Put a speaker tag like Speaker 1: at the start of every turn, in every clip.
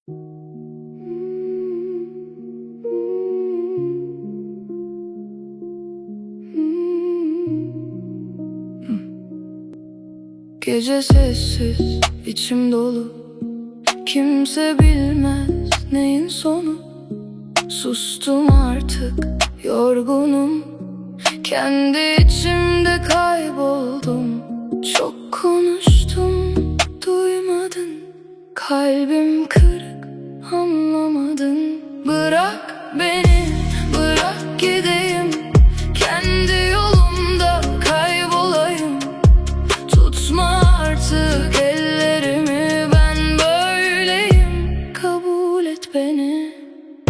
Speaker 1: Gece sessiz, içim dolu. Kimse bilmez neyin sonu. Sustum artık, yorgunum. Kendi içimde kayboldum. Çok konuştum, duymadın. Kalbim kırık, anlamadın. Bırak beni, bırak gideyim. Kendi yolumda kaybolayım. Tutma artık ellerimi, ben böyleyim. Kabul et beni.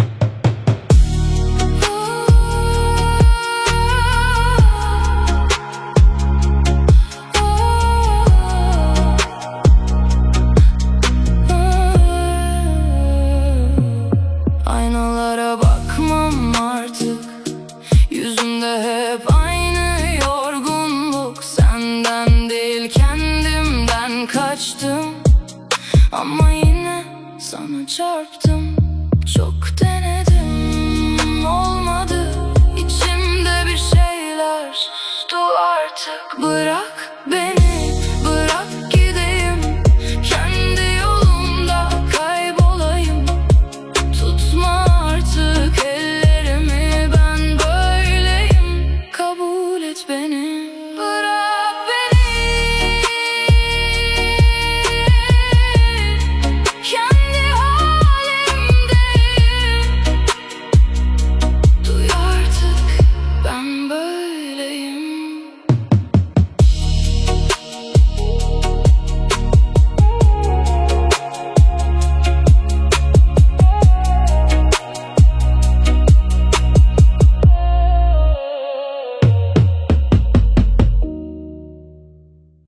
Speaker 1: Aynalara bakmam artık. Yüzümde hep aynı yorgunluk. Senden değil kendimden kaçtım. Ama yine sana çarptım. Çok denedim, olmadı. İçimde bir şeyler sustu artık. Bırak